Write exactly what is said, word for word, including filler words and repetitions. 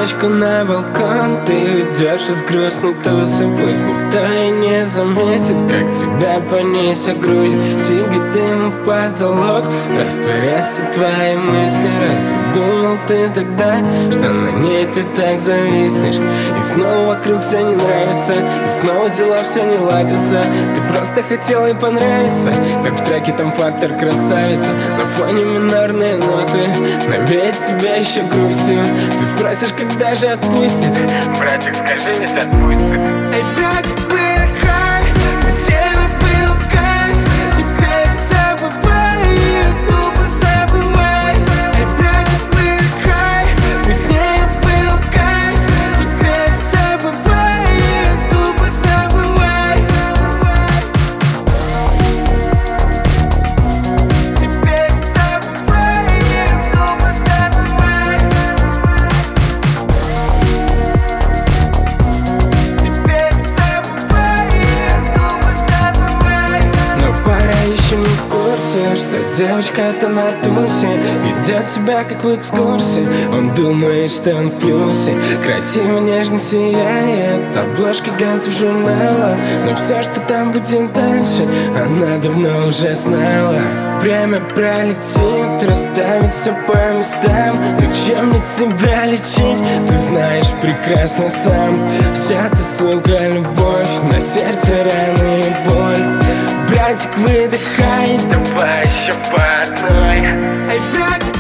девочку на балкон. Ты уйдешь из грустной тусы, пусть никто и не заметит, как тебя понесет грусть. Сигарет дым в потолок, растворятся твои мысли. Разве думал ты тогда, что на ней ты так зависнешь? И снова вокруг все не нравится, и снова дела все не ладятся. Ты просто хотел ей понравиться, как в треке там фактор красавица. На фоне минорные ноты навеет тебя еще грустью. Ты спросишь, когда же отпустит? Братик, скажи, ведь отпустит. Эй, братик, выдыхай, все был в кайф. Теперь забывай, тупо забывай. Эй, братик, выдыхай, мы с ней был в кайф. Теперь забывай, тупо забывай. Теперь забывай, тупо забывай. Теперь забывай, тупо забывай. Но пора еще не в курсе, что девочка-то на тусе ведет себя как в экскурсии. Он думает, что он в плюсе, красиво, нежно сияет обложка глянцев журнала. Но все, что там будет дальше, она давно уже знала. Время пролетит, расставит все по местам. Но чем мне тебя лечить, ты знаешь прекрасно сам. Вся ты, сука, любовь, на сердце раны и боль. Братик, выдыхай, давай еще по одной. Эй, братик,